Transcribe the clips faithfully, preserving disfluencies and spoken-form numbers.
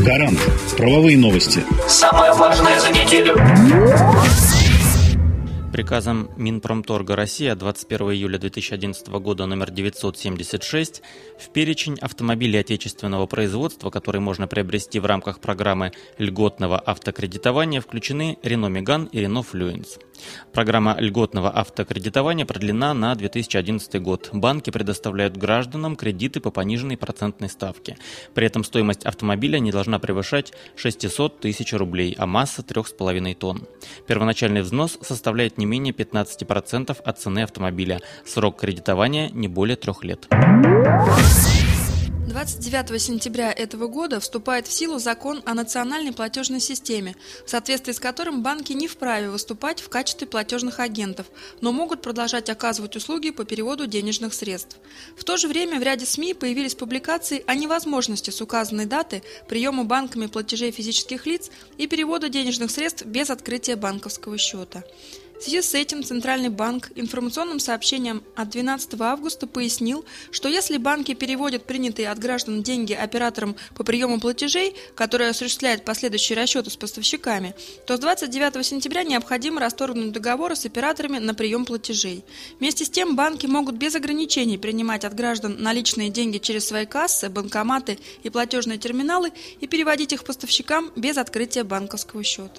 Гарант. Правовые новости. Самое важное за неделю. Приказом Минпромторга России от двадцать первого июля две тысячи одиннадцатого года номер девятьсот семьдесят шесть в перечень автомобилей отечественного производства, которые можно приобрести в рамках программы льготного автокредитования, включены Renault Megane и Renault Fluence. Программа льготного автокредитования продлена на две тысячи одиннадцатый год. Банки предоставляют гражданам кредиты по пониженной процентной ставке. При этом стоимость автомобиля не должна превышать шестьсот тысяч рублей, а масса три с половиной тонн. Первоначальный взнос составляет не менее пятнадцать процентов от цены автомобиля. Срок кредитования не более трех лет. двадцать девятого сентября этого года вступает в силу закон о национальной платежной системе, в соответствии с которым банки не вправе выступать в качестве платежных агентов, но могут продолжать оказывать услуги по переводу денежных средств. В то же время в ряде СМИ появились публикации о невозможности с указанной даты приема банками платежей физических лиц и перевода денежных средств без открытия банковского счета. В связи с этим Центральный банк информационным сообщением от двенадцатого августа пояснил, что если банки переводят принятые от граждан деньги операторам по приему платежей, которые осуществляют последующие расчеты с поставщиками, то с двадцать девятого сентября необходимо расторгнуть договоры с операторами на прием платежей. Вместе с тем банки могут без ограничений принимать от граждан наличные деньги через свои кассы, банкоматы и платежные терминалы и переводить их поставщикам без открытия банковского счета.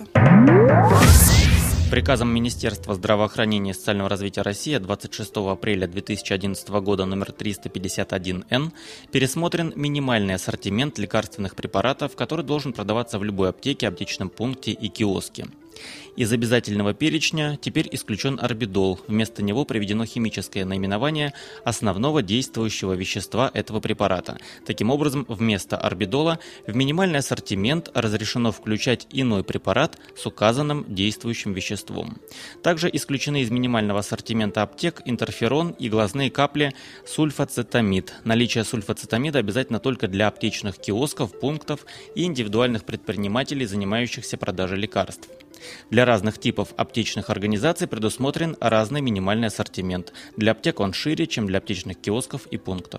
Приказом Министерства здравоохранения и социального развития России от двадцать шестого апреля две тысячи одиннадцатого года номер триста пятьдесят один эн пересмотрен минимальный ассортимент лекарственных препаратов, который должен продаваться в любой аптеке, аптечном пункте и киоске. Из обязательного перечня теперь исключен орбидол. Вместо него приведено химическое наименование основного действующего вещества этого препарата. Таким образом, вместо орбидола в минимальный ассортимент разрешено включать иной препарат с указанным действующим веществом. Также исключены из минимального ассортимента аптек интерферон и глазные капли сульфацетамид. Наличие сульфацетамида обязательно только для аптечных киосков, пунктов и индивидуальных предпринимателей, занимающихся продажей лекарств. Для разных типов аптечных организаций предусмотрен разный минимальный ассортимент. Для аптек он шире, чем для аптечных киосков и пунктов.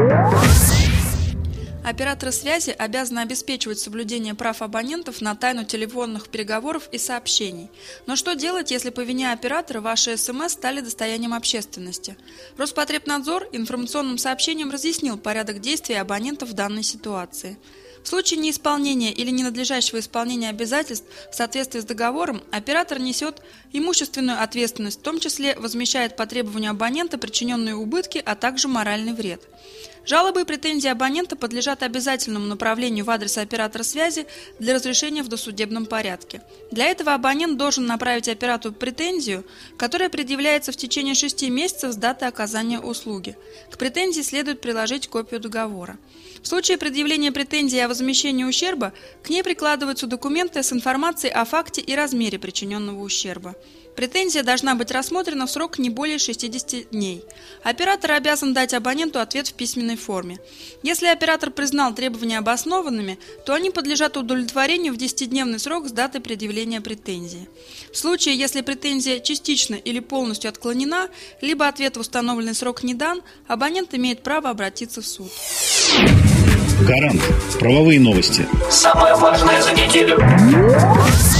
Операторы связи обязаны обеспечивать соблюдение прав абонентов на тайну телефонных переговоров и сообщений. Но что делать, если по вине оператора ваши СМС стали достоянием общественности? Роспотребнадзор информационным сообщением разъяснил порядок действий абонентов в данной ситуации. В случае неисполнения или ненадлежащего исполнения обязательств в соответствии с договором оператор несет имущественную ответственность, в том числе возмещает по требованию абонента причиненные убытки, а также моральный вред. Жалобы и претензии абонента подлежат обязательному направлению в адрес оператора связи для разрешения в досудебном порядке. Для этого абонент должен направить оператору претензию, которая предъявляется в течение шести месяцев с даты оказания услуги. К претензии следует приложить копию договора. В случае предъявления претензии о возмещении ущерба, к ней прикладываются документы с информацией о факте и размере причиненного ущерба. Претензия должна быть рассмотрена в срок не более шестидесяти дней. Оператор обязан дать абоненту ответ в письменной форме. Если оператор признал требования обоснованными, то они подлежат удовлетворению в десятидневный срок с даты предъявления претензии. В случае, если претензия частично или полностью отклонена, либо ответ в установленный срок не дан, абонент имеет право обратиться в суд. Гарант. Правовые новости. Самое важное за неделю.